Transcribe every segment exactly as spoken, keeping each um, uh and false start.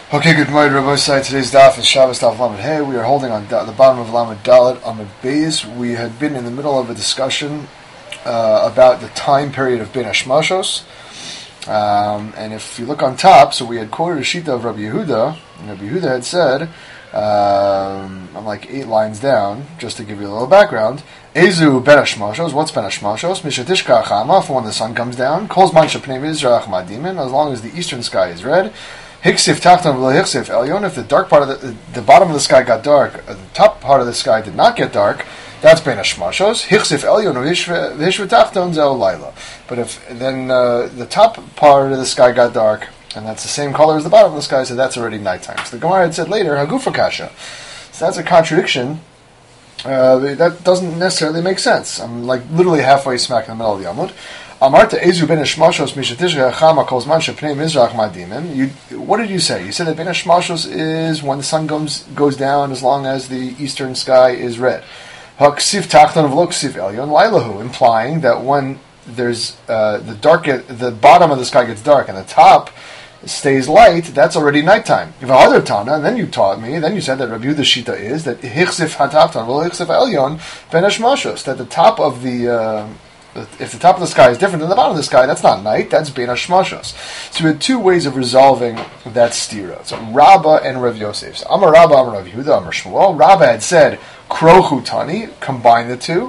Okay, good morning, Rabbi Sai. Today's daf is Shabbos daf Lamed Hey. We are holding on da- the bottom of Lamed Dalet Amud Beis. We had been in the middle of a discussion uh, about the time period of Ben Hashmashos. Um, and if you look on top, so we had quoted a shita of Rabbi Yehuda, and Rabbi Yehuda had said, um, I'm like eight lines down, just to give you a little background, Ezu Ben Hashmashos, what's Ben Hashmashos? Mishatishka Chama, for when the sun comes down, Kol Zman Shepnei Mizrach Madimin, as long as the eastern sky is red, Hiksif Tachton v'lo Hiksif Elyon, if the dark part of the, the bottom of the sky got dark, uh, the top part of the sky did not get dark, that's Ben Hashmashos. Hiksif Elyon v'hishv Tachton zeo Laila. But if then uh, the top part of the sky got dark, and that's the same color as the bottom of the sky, so that's already nighttime. So the Gemara had said later, Hagufa Kasha. So that's a contradiction. Uh, that doesn't necessarily make sense. I'm like literally halfway smack in the middle of the Amud. Amarta Ezu ben Hashmashos mishatishka chama kol zman shepnei mizrach madimin. You, what did you say? You said that ben Hashmashos is when the sun goes goes down as long as the eastern sky is red. Haksiv tachton v'lo ksiv elyon lailahu, implying that when there's uh, the dark, the bottom of the sky gets dark and the top stays light, that's already nighttime. If other Tana, and then you taught me, then you said that Rabbi Yehuda's shita is that hichsif hatachton v'lo hichsif elyon ben Hashmashos, that the top of the uh, if the top of the sky is different than the bottom of the sky, that's not night, that's Ben Hashmashos. So we had two ways of resolving that stira. So Rabba and Rav Yosef. So Amar Rabba, Amar Rav Yehuda, Amar Shmuel. Rabba had said, Krochu Tani, combine the two.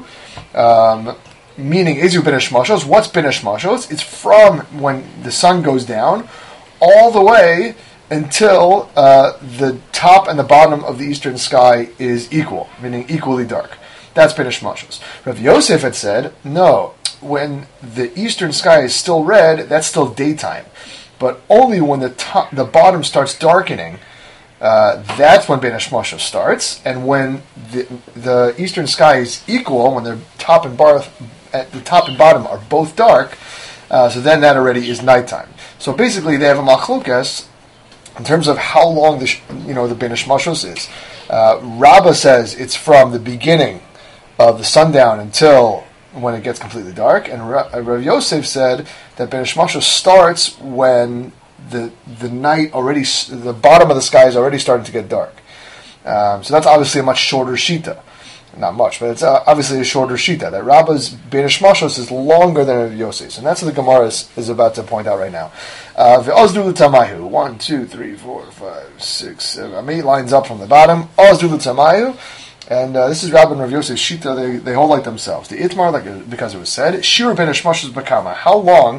Um, meaning, Ezu Ben Hashmashos. What's Ben Hashmashos? It's from when the sun goes down all the way until uh, the top and the bottom of the eastern sky is equal, meaning equally dark. That's Ben Hashmashos. Rav Yosef had said, no, when the eastern sky is still red, that's still daytime. But only when the top, the bottom starts darkening, uh, that's when Ben Hashmashos starts. And when the the eastern sky is equal, when the top and bar, at the top and bottom are both dark, uh, so then that already is nighttime. So basically, they have a machlokas in terms of how long the you know the Ben Hashmashos is. Uh, Rabbah says it's from the beginning of the sundown until when it gets completely dark, and Rav Yosef said that Ben Hashmashos starts when the the night already, the bottom of the sky is already starting to get dark. Um, so that's obviously a much shorter shita, not much, but it's uh, obviously a shorter shita. That Rabbah's Ben Hashmashos is longer than Rav Yosef's, and that's what the Gemara is, is about to point out right now. Ve'ozdu l'tamayu, one, two, three, four, five, six, seven. I'm eight lines up from the bottom. Ozdu l'tamayu. And uh, this is Rabbi and Rav Yosef's shita. They they hold like themselves. The itmar, like because it was said, shir ben hashmashos bakama. How long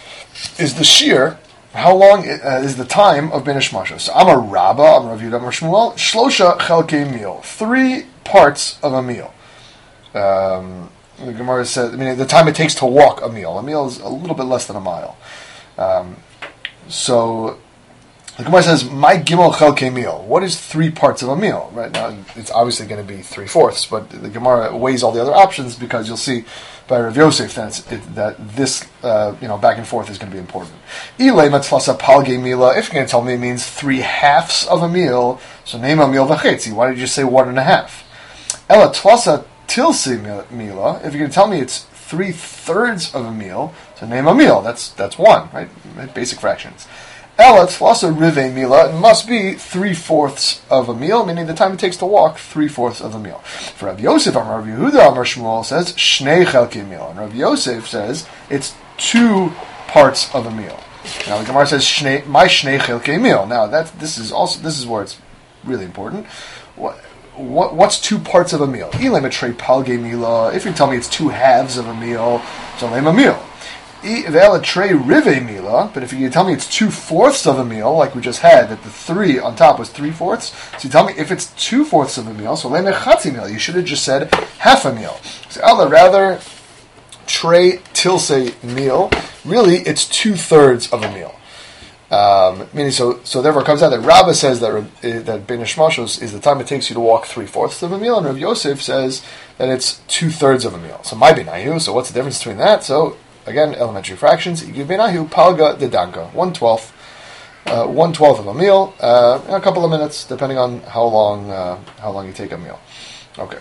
is the shir? How long uh, is the time of ben hashmashos? So I'm a Rabba, I'm a Rav Yehuda, I'm a Shmuel. Shlosha chelkei meal. Three parts of a meal. Um, the Gemara says, I mean, the time it takes to walk a meal. A meal is a little bit less than a mile. Um, so. The Gemara says, "My gimel chelkei meal." What is three parts of a meal? Right now, it's obviously going to be three fourths, but the Gemara weighs all the other options because you'll see by Rav Yosef that, it's, it, that this, uh, you know, back and forth is going to be important. Ilay matzlasa palgei mila. If you're going to tell me it means three halves of a meal, so name a meal v'chetzi. Why did you say one and a half? Ela tlasa tilsi mila. If you're going to tell me it's three thirds of a meal, so name a meal. That's that's one, right? Basic fractions. Ela tlasa rive mila, it must be three-fourths of a meal, meaning the time it takes to walk, three-fourths of a meal. For Rav Yosef, Amar Rav Yehuda, Amar Shmuel says, shnei chelkei meal. And Rav Yosef says, it's two parts of a meal. Now the Gemara says, shnei, my shnei chelkei meal. Now that this is also, this is where it's really important. What, what what's two parts of a meal? Ilem etrei palgei mila. If you tell me it's two halves of a meal, so name a meal. Trey rive mila, but if you tell me it's two fourths of a meal, like we just had, that the three on top was three fourths, so you tell me if it's two fourths of a meal, so leme chatzi meal, you should have just said half a meal. So Allah, rather trey tilse meal, really it's two thirds of a meal. Um, meaning, so so therefore it comes out that Rabbah says that that Ben Hashmashos is the time it takes you to walk three fourths of a meal, and Rav Yosef says that it's two thirds of a meal. So my benayu. So what's the difference between that? So again, elementary fractions. Igib benahu palga de danka, one twelfth, uh, one twelfth of a meal, uh, in a couple of minutes, depending on how long uh, how long you take a meal. Okay.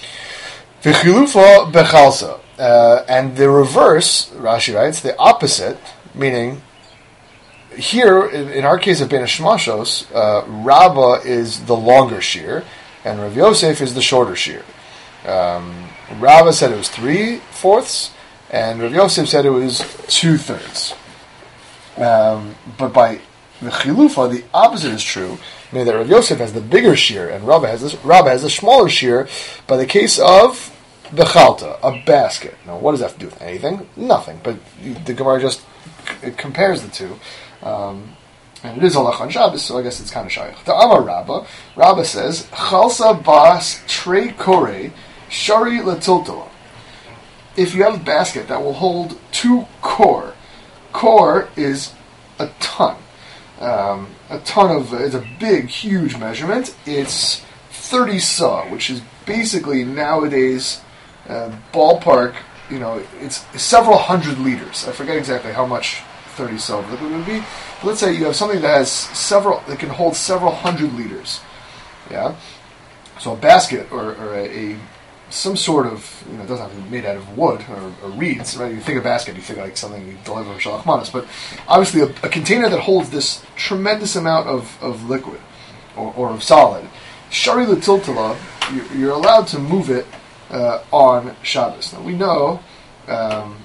V'chilufa bechalsa, uh, and the reverse. Rashi writes the opposite, meaning here, in, in our case of Ben Hashmashos, uh, Rabbah is the longer shear, and Rav Yosef is the shorter shear. Um, Rabbah said it was three fourths, and Rav Yosef said it was two thirds. Um, but by the chilufa, the opposite is true, meaning that Rav Yosef has the bigger shear, and Rabbah has the, Rabbah has the smaller shear. By the case of bechalta, a basket. Now, what does that have to do with anything? Nothing. But the Gemara just c- compares the two. Um, and it is halach on Shabbos, so I guess it's kind of shaykh. The Amar Rabbah, Rabbah says, Chalsa bas trei kore shari letiltala. If you have a basket that will hold two kor, kor is a ton. Um, a ton of, it's a big, huge measurement. It's thirty saw, which is basically nowadays uh, ballpark, you know, it's several hundred liters. I forget exactly how much thirty saw of liquid would be. But let's say you have something that has several, that can hold several hundred liters. Yeah? So a basket or, or a, a some sort of, you know, it doesn't have to be made out of wood or, or reeds, right? You think of basket, you think like something you deliver from Shalach Manos, but obviously a, a container that holds this tremendous amount of, of liquid or, or of solid, Shari L'Tiltala, you're, you're allowed to move it uh, on Shabbos. Now we know um,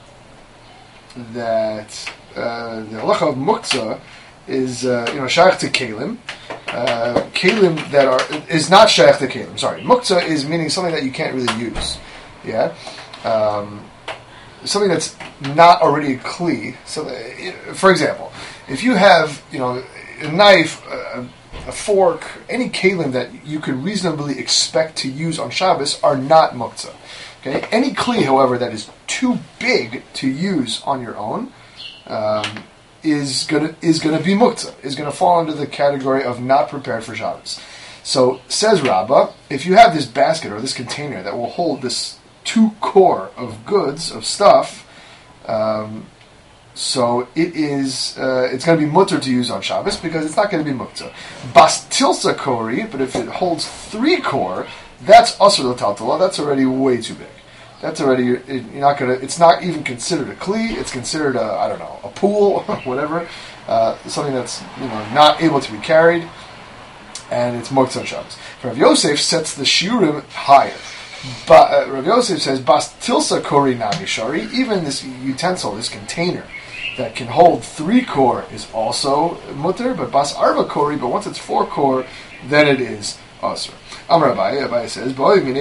that uh, the halacha of muktzah is, uh, you know, shaykh to kelim. Uh, kelim that are is not shaykh to kelim. Sorry, muktzah is meaning something that you can't really use. Yeah, um, something that's not already a kli. So, that, for example, if you have, you know, a knife, a, a fork, any kelim that you could reasonably expect to use on Shabbos are not muktzah. Okay, any kli, however, that is too big to use on your own. Um, is gonna is gonna be muktzah, is gonna fall under the category of not prepared for Shabbos. So says Rabbah, if you have this basket or this container that will hold this two core of goods of stuff, um, so it is uh, it's gonna be mutter to use on Shabbos because it's not gonna be muktzah. Bas tilsa kori, but if it holds three core, that's asur l'taltala. That's already way too big. That's already, you're not gonna, it's not even considered a kli, it's considered a, I don't know, a pool, whatever, uh, something that's, you know, not able to be carried, and it's muktzah Shabbos. Rav Yosef sets the shiurim higher. But uh, Rav Yosef says, Bas tilsa kori nami shari, even this utensil, this container, that can hold three core is also mutter, but Bas arba kori, but once it's four core, then it is asur. Amar Abaye, Abaye says,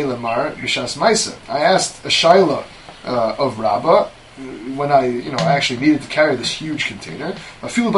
I asked a shaila uh, of Rabbah when I, you know, I actually needed to carry this huge container. But he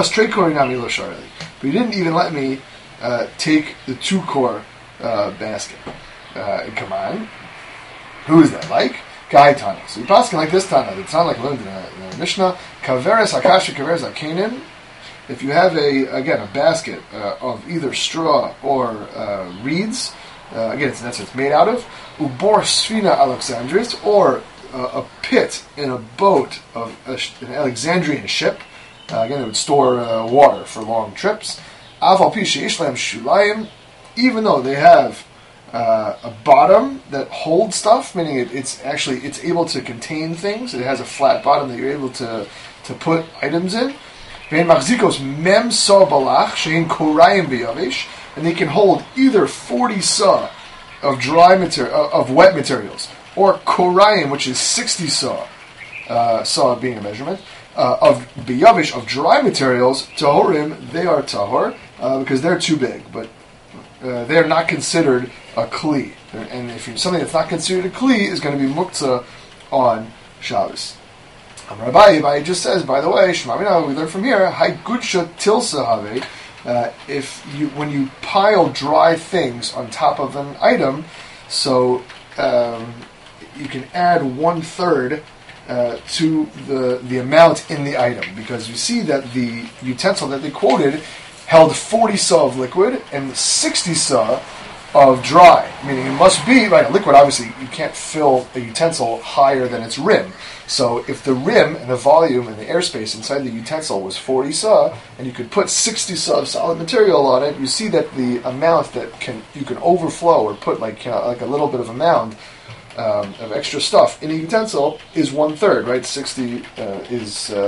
didn't even let me uh, take the two core uh, basket. Uh, come on, who is that? Like Gai Tana. So you pass like this Tana. It's not like learned in the, in the Mishnah. Kaveres Hakashi Kaveres Akanin. If you have a again a basket uh, of either straw or uh, reeds. Uh, again, it's, that's what it's made out of. Ubor Sfina Alexandris, or uh, a pit in a boat of a, an Alexandrian ship. Uh, again, it would store uh, water for long trips. Aval Pi Sheishlam Shulayim, even though they have uh, a bottom that holds stuff, meaning it, it's actually it's able to contain things. It has a flat bottom that you're able to to put items in. Vein Machzikos Mem Sa Balach Shein Korayim Biyavish. And they can hold either forty saw of dry material, of wet materials, or korayim, which is sixty saw, uh, saw being a measurement, uh, of biyavish, of dry materials. Tahorim, they are tahor, uh, because they're too big, but uh, they're not considered a kli. And if you, something that's not considered a kli is going to be muktzah on Shabbos. Rabbi, Rabbi just says, by the way, Shemamina, we learn from here, Hai gudsha tilsa have. Uh, if you, when you pile dry things on top of an item, so um, you can add one third uh, to the the amount in the item, because you see that the utensil that they quoted held forty saw of liquid and sixty saw of dry, meaning it must be right. A liquid, obviously, you can't fill a utensil higher than its rim. So if the rim and the volume and the airspace inside the utensil was forty saw, and you could put sixty saw of solid material on it, you see that the amount that can you can overflow or put like uh, like a little bit of a mound um, of extra stuff in a utensil is one third, right? Sixty uh, is uh,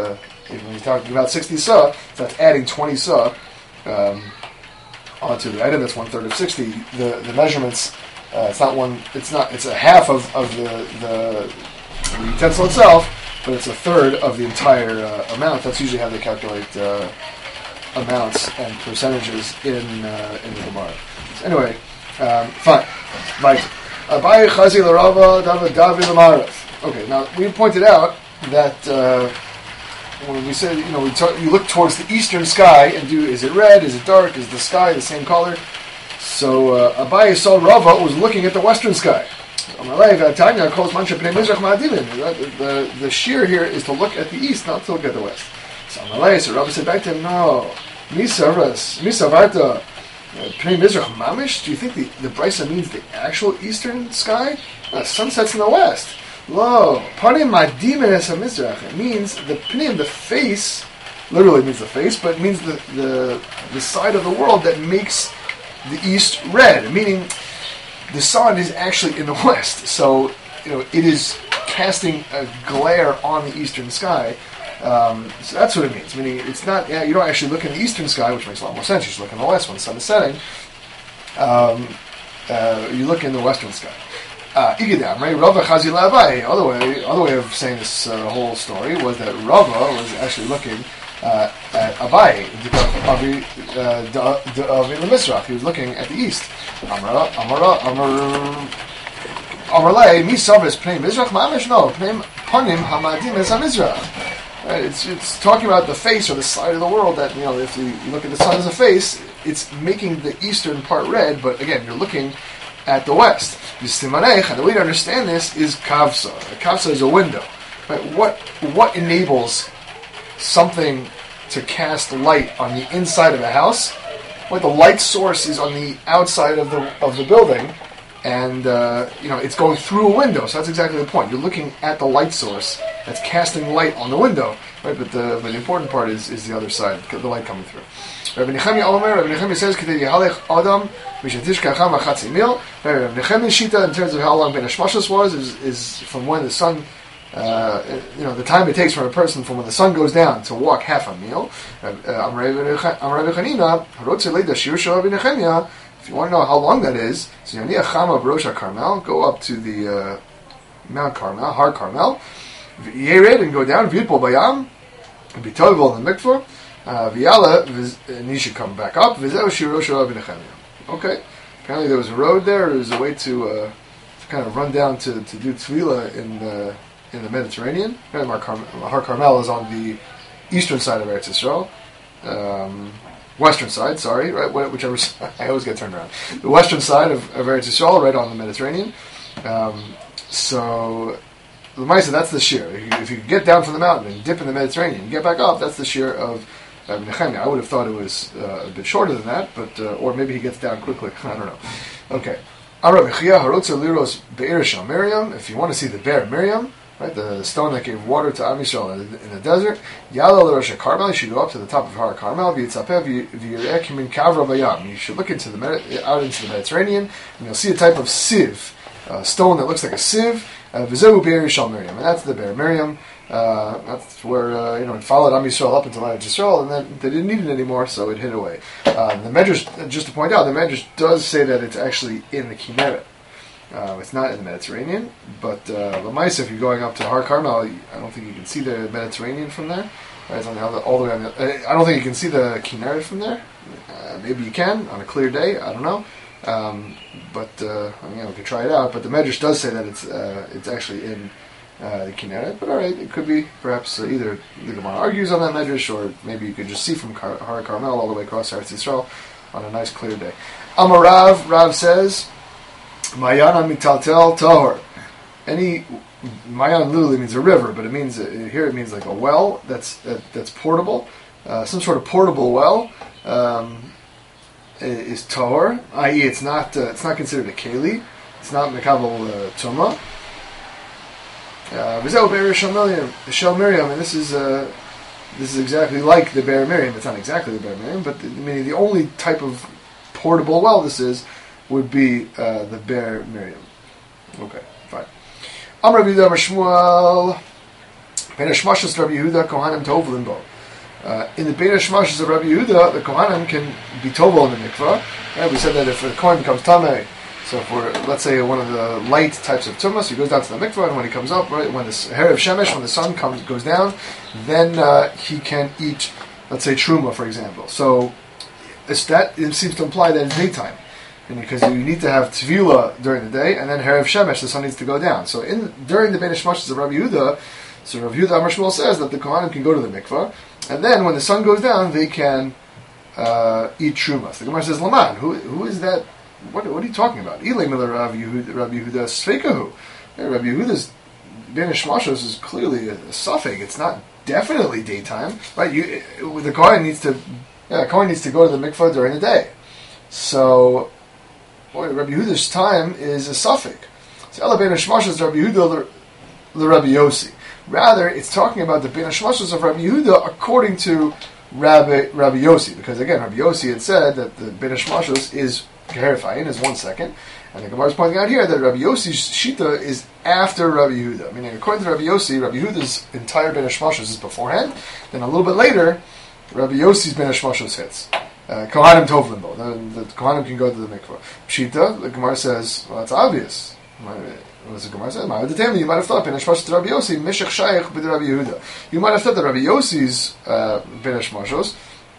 Even when you're talking about sixty sa, so that's adding twenty sa um, onto the item. That's one third of sixty. The the measurements. Uh, it's not one. It's not. It's a half of, of the, the the utensil itself, but it's a third of the entire uh, amount. That's usually how they calculate uh, amounts and percentages in uh, in the Gemara. So anyway, um, fine. Right. Abaye chazi l'Rava David David l'Marav. Okay. Now we pointed out that uh, when we said, you know, we talk, you look towards the eastern sky and do, is it red? Is it dark? Is the sky the same color? So uh, Abaye saw Rava was looking at the western sky. The, the, the shear here is to look at the east, not to look at the west. So Amalei, so Rava said back to him, no, Misaras, Misavarta, Pnei Mizrach Mamish? Do you think the, the Brisa means the actual eastern sky? The sun sets in the west. Lo, Panim Madimin es HaMizrach. It means the Pnim, the face, literally means the face, but it means the, the, the side of the world that makes the east red, meaning the sun is actually in the west, so you know it is casting a glare on the eastern sky. Um, so that's what it means. Meaning it's not. Yeah, you don't actually look in the eastern sky, which makes a lot more sense. You should look in the west when the sun is setting. Um, uh, you look in the western sky. Igidam, right? Rava chazi la'Abaye. Other way, other way of saying this uh, whole story was that Rava was actually looking Uh, at Abaye, of the Mizrach. He was looking at the east. Amara, Amara, Amar, Amarle, Misavis, Pnei Mizrach, Mamish, no, Pnei Panim, Hamadim, Es HaMizrach. It's it's talking about the face or the side of the world that, you know, if you, you look at the sun as a face, it's making the eastern part red, but again, you're looking at the west. And the way to understand this is Kavsa. A Kavsa is a window. Right? What What enables something to cast light on the inside of a house? Well, the light source is on the outside of the of the building, and uh, you know it's going through a window. So that's exactly the point. You're looking at the light source that's casting light on the window, right? But the but the important part is is the other side, the light coming through. Rabbi Nechemia Omer, Rabbi Nechemia says, "K'tei yihalech Adam mishatishkacham achatzi mil." Rabbi Nechemia's shita in terms of how long Ben Hashmashos was is is from when the sun. Uh, you know, the time it takes for a person from when the sun goes down to walk half a meal. If you want to know how long that is, so Carmel, go up to the uh, Mount Carmel, Har Carmel, and go down, V'yitpol bayam, and be tovel in the mikvah, and you should come back up. Okay, apparently there was a road there. There was a way to, uh, to kind of run down to, to do tefillah in the in the Mediterranean. Har Carmel is on the eastern side of Eretz Yisrael. Um, western side, sorry, right? Whichever side, I always get turned around. The western side of, of Eretz Yisrael, right on the Mediterranean. Um, so, L'maisa, that's the shear. If you, if you get down from the mountain and dip in the Mediterranean and get back up, that's the shear of uh, Nechemia. I would have thought it was uh, a bit shorter than that, but uh, or maybe he gets down quickly. I don't know. Okay. If you want to see the bear Miriam, right, the stone that gave water to Am Yisrael in, in the desert, Yala l'Rosh Carmel, you should go up to the top of Har Carmel, v'yitzapeh v'yireh min kavra bayam. You should look into the out into the Mediterranean, and you'll see a type of sieve, a stone that looks like a sieve. V'zehu be'er Yishal Miriam, and that's the bear Miriam. Uh, that's where uh, you know it followed Am Yisrael up until Eretz Yisrael, and then they didn't need it anymore, so it hid away. Uh, the Medrash, just to point out, the Medrash does say that it's actually in the Kinneret. Uh, it's not in the Mediterranean, but uh, L'maisa, if you're going up to Har Carmel, I don't think you can see the Mediterranean from there. Right, it's on the, all the way on the, I don't think you can see the Kinneret from there. Uh, maybe you can on a clear day. I don't know, um, but uh, you know we could try it out. But the Medrash does say that it's uh, it's actually in uh, the Kinneret. But all right, it could be perhaps uh, either the Gemara argues on that Medrash, or maybe you could just see from Car- Har Carmel all the way across Eretz Yisrael on a nice clear day. Amar Rav, Rav says, Mayana mitaltel tahor. Any Mayan literally means a river, but it means here it means like a well that's that, that's portable, uh, some sort of portable well um, is tahor. that is, it's not uh, it's not considered a keli. It's not mekabel uh, tuma. V'zeu be'er Shel Miriam, and this is uh, this is exactly like the be'er Miriam. It's not exactly the be'er Miriam, but the, meaning the only type of portable well this is would be uh, the bear Miriam. Okay, fine. Amar Rabbi Amar Shmuel Ben Hashmashos Rabbi Yehuda Kohanim Tovlim Bo. Uh, in the Ben Hashmashos of Rabbi Yehuda, the Kohanim can be Tovel in the mikvah. Right? We said that if the Kohen becomes Tameh, so if we're, let's say, one of the light types of tumah, so he goes down to the mikvah, and when he comes up, right, when the Herav Shemesh, when the sun comes goes down, then uh, he can eat, let's say, truma, for example. So it's that it seems to imply that it's daytime, and because you need to have tefillah during the day, and then Herav Shemesh, the sun needs to go down. So in during the Ben Hashmashos of Rabbi Yehuda, so Rabbi Yehuda Amar Shmuel says that the Kohanim can go to the mikvah, and then when the sun goes down, they can uh, eat truma. So the Gemara says, Laman, who who is that? What, what are you talking about? Ilay Miller Rabbi Yehuda, Rabbi Yehuda Sfeikahu. Rabbi Yehuda's Ben Hashmashos is clearly a, a suffix. It's not definitely daytime, right? You, it, the Kohen needs to, yeah, the Kohen needs to go to the mikvah during the day. So, boy, Rabbi Yehuda's time is a suffix. So Ela Ben Hashmashos Rabbi Yehuda the Rabbi Yossi. Rather, it's talking about the Ben Hashmashos of Rabbi Yehuda according to Rabbi Rabbi Yossi, because again, Rabbi Yossi had said that the Ben Hashmashos is Geherifying is one second, and the Gemara is pointing out here that Rabbi Yossi's shita is after Rabbi Yehuda. Meaning, according to Rabbi Yossi, Rabbi Yehuda's entire Ben Hashmashos is beforehand. Then a little bit later, Rabbi Yossi's Ben Hashmashos hits. Uh, Kohanim Tovlim Bo. The, the Kohanim can go to the mikvah. Pshita, the Gemara says, well, that's obvious. What does the Gemara say? You might have thought Ben Hashmashos to Rabbi Yossi Mishach Shayach b'd Rabbi Yehuda. You might have thought that Rabbi Yossi's uh, Ben Hashmashos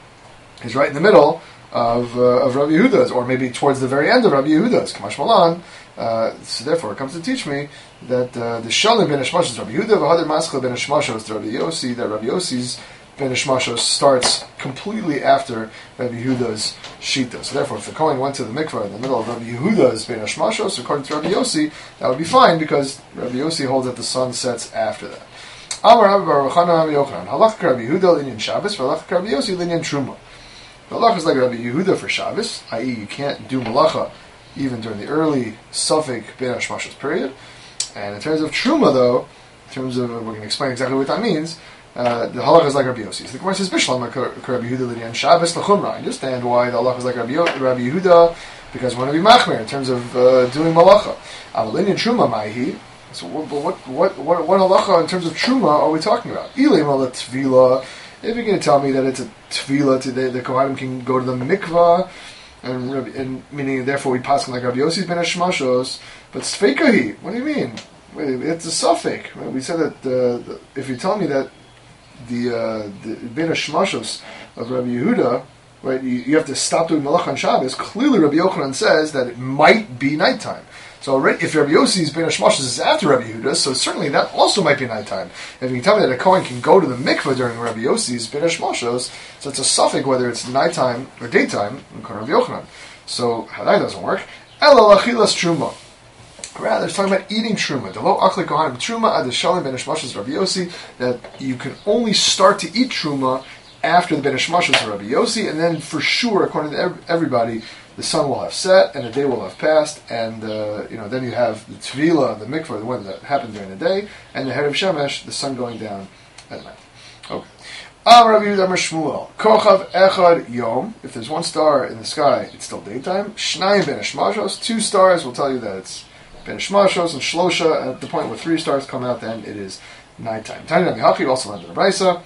is right in the middle of uh, of Rabbi Yehuda's, or maybe towards the very end of Rabbi Yehuda's. Kamash Malan. Uh, so therefore, it comes to teach me that uh, the Shalim ben Hashmashos is Rabbi Yehuda, v'hader Maschil ben Hashmashos is Rabbi Yossi. That Rabbi Yossi's ben Hashmashos starts completely after Rabbi Yehuda's shita. So therefore, if the Kohen went to the mikvah in the middle of Rabbi Yehuda's ben Hashmashos, according to Rabbi Yossi, that would be fine because Rabbi Yossi holds that the sun sets after that. Amar Rabbi Baruch Hanan Yochanan halach Rabbi Yehuda linyan Shabbos, halach Rabbi Yossi linyan Truma. The halacha is like Rabbi Yehuda for Shabbos, that is, you can't do malacha even during the early Suffolk Ben Hashmashos period. And in terms of Truma, though, in terms of, we're going to explain exactly what that means, uh, the halacha is like Rabbi Yossi. So the Gemara says, Bishlam Rabbi Yehuda l'nyan Shabbos l'chumra. I understand why the halacha is like Rabbi, Rabbi Yehuda, because we want to be machmer in terms of uh, doing malacha. Aval l'nyan Truma ma'hi. So what, what, what, what, what halacha in terms of Truma are we talking about? Ilay mala tvila. If you're going to tell me that it's a tefillah today, the Kohanim can go to the mikvah, and, and meaning therefore we pass like Rabbi Yossi's ben Hashmashos, but sfeikahi, what do you mean? It's a suffix. We said that uh, the, if you tell me that the, uh, the ben Hashmashos of Rabbi Yehuda, right, you, you have to stop doing malach on Shabbos. Clearly, Rabbi Yochanan says that it might be nighttime. So if Rabbi Yossi's ben Hashmashos is after Rabbi Yehuda, so certainly that also might be nighttime. If you can tell me that a Kohen can go to the mikveh during Rabbi Yossi's ben Hashmashos, so it's a suffix whether it's nighttime or daytime in Rabbi Yochanan. So how that doesn't work. Ela lachilas truma. Rather, it's talking about eating truma. Delo achli kohanim truma ad shalim ben Hashmashos Rabbi Yossi, that you can only start to eat truma after the ben Hashmashos of Rabbi Yossi, and then for sure, according to everybody, the sun will have set and the day will have passed, and uh, you know then you have the tefillah, the mikvah, the one that happened during the day, and the Herav Shemesh, the sun going down at night. Okay. Am Rabbi Yehuda Amar Shmuel, Kochav Echad Yom. If there's one star in the sky, it's still daytime. Shnayim ben Hashmashos. Two stars will tell you that it's ben Hashmashos, and Shlosha. At the point where three stars come out, then it is nighttime. Tanya Rabbi Hachi also learned in the Brisa.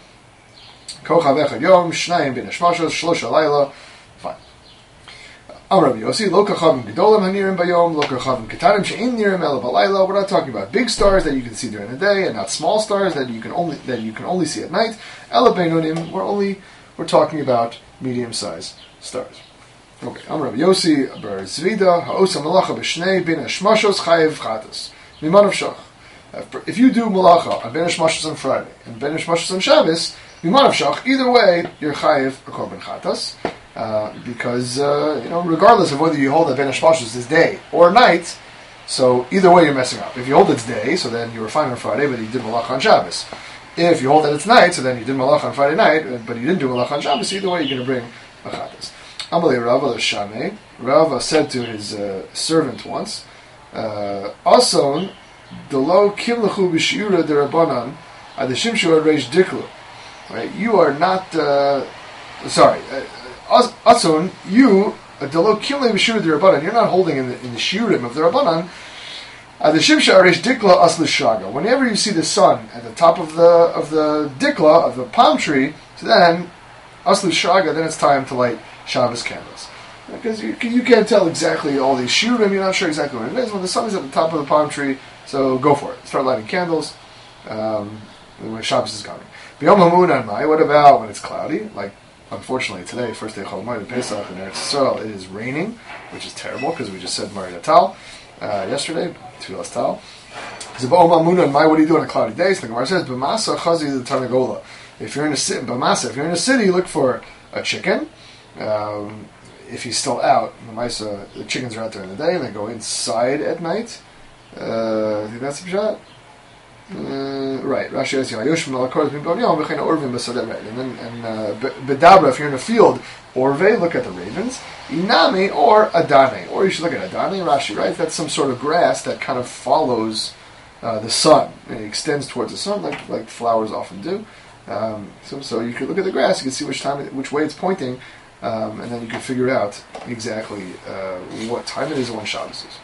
Kochav Echad Yom. Shnayim ben Hashmashos. Shlosha Laila. Fine. Am Rabbi Yossi, Lo Kachavim Gedolim Hanirim Bayom, Lo Kachavim Ketanim She'in Nirim Ela Balayla. We're not talking about big stars that you can see during the day, and not small stars that you can only that you can only see at night. Ela Beinunim. We're only we're talking about medium-sized stars. Okay. Am Rabbi Yossi Bar Zvida Ha'osa Malacha B'Shnei Ben Hashmashos Chayev Chatas Mimanav Shach. If you do Malacha on Ben Hashmashos on Friday and Ben Hashmashos on Shabbos, Mimanav Shach. Either way, you're Chayev a Korban Chatas. Uh, because, uh, you know, regardless of whether you hold that Ben Hashmashos is day or night, so either way you're messing up. If you hold it's day, so then you were fine on Friday, but you did Malach on Shabbos. If you hold that it's night, so then you did Malach on Friday night, but you didn't do Malach on Shabbos, either way you're going to bring Machatas. Amalei Rava L'Shamei, Rava said to his uh, servant once, Ason, Delo Kimlechu B'Shiura D'Rabbanan, Adeshim Shuar Reish Diklu. Right? You are not, uh, sorry, uh, Atzon, you, you're not holding in the, in the shiurim of the Rabbanan, Uh, the Shimsha Arish Dikla Asli Shaga. Whenever you see the sun at the top of the of the Dikla, of the palm tree, so then Asli Shaga, then it's time to light Shabbos candles. Because you, you can't tell exactly all these shurim, you're not sure exactly what it is. When the sun is at the top of the palm tree, so go for it. Start lighting candles um, when Shabbos is coming. B'yom HaMun Mai, what about when it's cloudy? Like, unfortunately today, first day of Chol Hamoed, Pesach, in Eretz Yisrael, it is raining, which is terrible because we just said Marid Tal uh, yesterday, Tfilas Tal. So B'yom HaMun Mai, what do you do on a cloudy day? So the Gemara says, B'masa Chazi the Tarnagola. If you're in a city, B'masa, if you're in a city, look for a chicken. Um, if he's still out, the mice, uh, the chickens are out there in the day, and they go inside at night. Uh, I think that's the shot. Uh, right, Rashi says, right, and then and uh, Bedabra, if you're in a field, Orve, look at the ravens, Inami, or Adane, or you should look at Adane, Rashi, right? That's some sort of grass that kind of follows uh, the sun, and it extends towards the sun, like like flowers often do. Um, so, so you could look at the grass, you can see which time, it, which way it's pointing, um, and then you can figure out exactly uh, what time it is and when Shabbos is.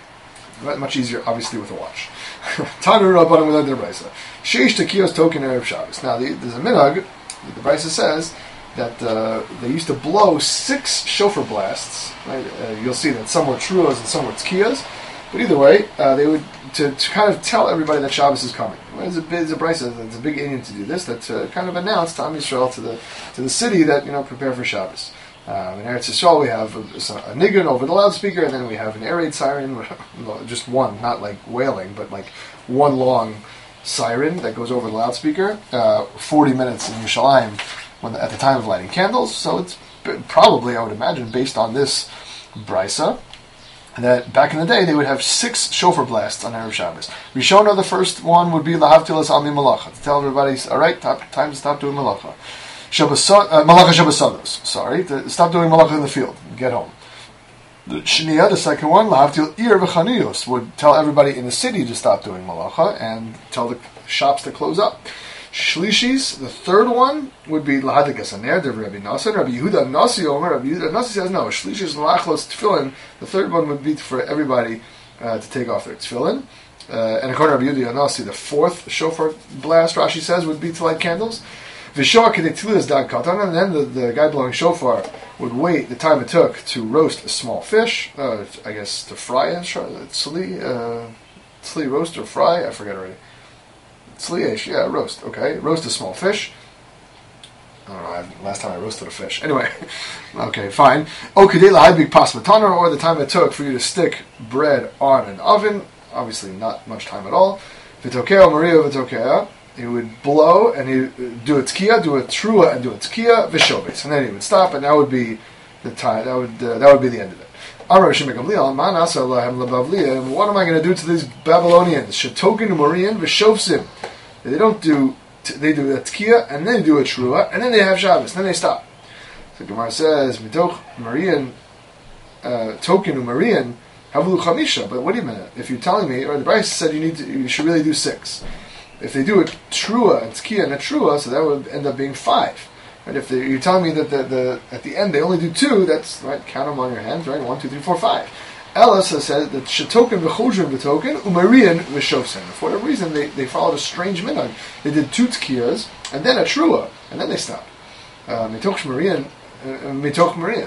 Much easier, obviously, with a watch. Tanu Rabbanim with the Brisa. Sheish Tekiyos Token Erev Shabbos. Now, the, there's a minhag. The Brisa says that uh, they used to blow six shofar blasts. Right? Uh, you'll see that some were truas and some were tkiyas. But either way, uh, they would to, to kind of tell everybody that Shabbos is coming. It's a, it's a Brisa. It's a big Indian to do this. That uh, kind of announced to Am Yisrael, to the to the city, that, you know, prepare for Shabbos. Um, in Eretz Yisrael, we have a, a nigun over the loudspeaker, and then we have an air raid siren, just one, not like wailing, but like one long siren that goes over the loudspeaker. Uh, Forty minutes in Yerushalayim when the, at the time of lighting candles. So it's probably, I would imagine, based on this brisa, that back in the day they would have six shofar blasts on Erev Shabbos. Rishona, the first one would be lahavtilas ami malacha, to tell everybody, all right, time to stop doing malacha. Shabbos, uh, Malacha Shabbosados, sorry, to stop doing Malacha in the field, get home. The Shniya, the second one, Lahavtil Ir V'Chaniyos, would tell everybody in the city to stop doing Malacha and tell the shops to close up. Shlishis, the third one, would be Lahadik Asaner, the Rabbi Nassan. Rabbi Yehuda Nasi Omer, Rabbi Yehuda Nasi says no, Shlishis Lachlos Tefillin, the third one would be for everybody uh, to take off their tefillin. Uh, and according to Rabbi Yehuda Nasi, the fourth shofar blast, Rashi says, would be to light candles. V'shor kedetilas dag katan, and then the, the guy blowing shofar would wait the time it took to roast a small fish, uh, I guess to fry a tzli, uh, tzli roast or fry, I forget already. Tzli, yeah, roast, okay. Roast a small fish. I don't know, I, last time I roasted a fish. Anyway, okay, fine. O kedei lahadbik pas matana, or the time it took for you to stick bread on an oven, obviously not much time at all. V'tokea Maria v'tokea. He would blow, and he would do a tkiya, do a trua, and do a tkiya, v'shobes, and then he would stop, and that would be the time. That would uh, that would be the end of it. What am I going to do to these Babylonians? Shetokin umarian v'shofsim. They don't do. They do a tkiya, and then they do a trua, and then they have Shabbos, and then they stop. So Gemara says, "Mitoch marian, token umarian havlu chamisha." But wait a minute. If you're telling me, or the Brisa said you need to, you should really do six. If they do a trua and tkiya and a trua, so that would end up being five. Right? If they, you're telling me that the, the at the end they only do two, that's right. Count them on your hands, right? One, two, three, four, five. Ella says that shetoken v'chojrim v'token umarian v'shofsen. For whatever reason, they, they followed a strange minhag. They did two tkiyas and then a trua, and then they stopped. Mitoch shmarian, mitoch marian.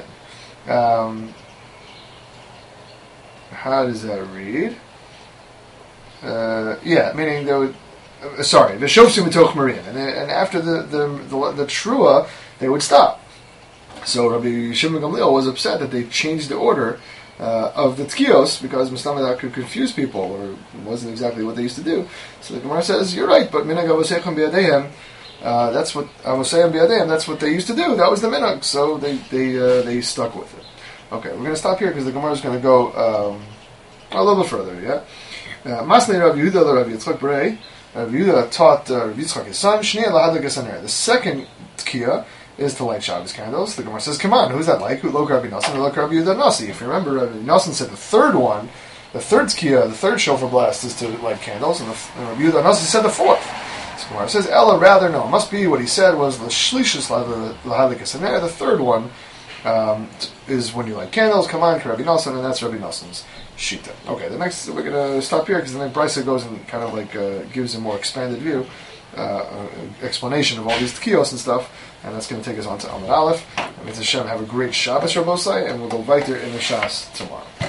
How does that read? Uh, yeah, meaning they would. Uh, sorry, the shofsim mitoch marian, and and after the the the, the trua, they would stop. So Rabbi Shimon Gamliel was upset that they changed the order uh, of the tkiyos because Mustamadak could confuse people, or it wasn't exactly what they used to do. So the Gemara says, "You're right, but minhag avosechem biyadehem." Uh, that's what avosechem biyadehem. That's what they used to do. That was the minhag, so they they uh, they stuck with it. Okay, we're going to stop here because the Gemara is going to go um, a little bit further. Yeah, Masnei Rabbi Yehuda Rabbi Yitzchak Berei. Rabbi Yehuda taught uh, Rabbi Yitzchak his son, Shnei lahadlik esaner. The second tkiya is to light Shabbos candles. The Gemara says, come on, who's that like? Who Lo Rabbi Nassan or Lo Rabbi Yehuda Nasi? If you remember, Rabbi Nassan said the third one, the third tkiya, the third shofar blast is to light candles, and, the, and Rabbi Yehuda Nasi said the fourth. So Gemara says, Ella, rather, no, it must be what he said was the shlishus lahadlik esaner, the third one, um, is when you light candles. Come on, Rabbi Nosson, and that's Rabbi Nosson's shita. Okay, the next we're gonna stop here because the next Brisa goes and kind of like uh, gives a more expanded view, uh, uh, explanation of all these tkiyos and stuff, and that's going to take us on to Amud Aleph. And Mitzvah Hashem, have a great Shabbos, Rabbosai, and we'll go weiter in the Shas tomorrow.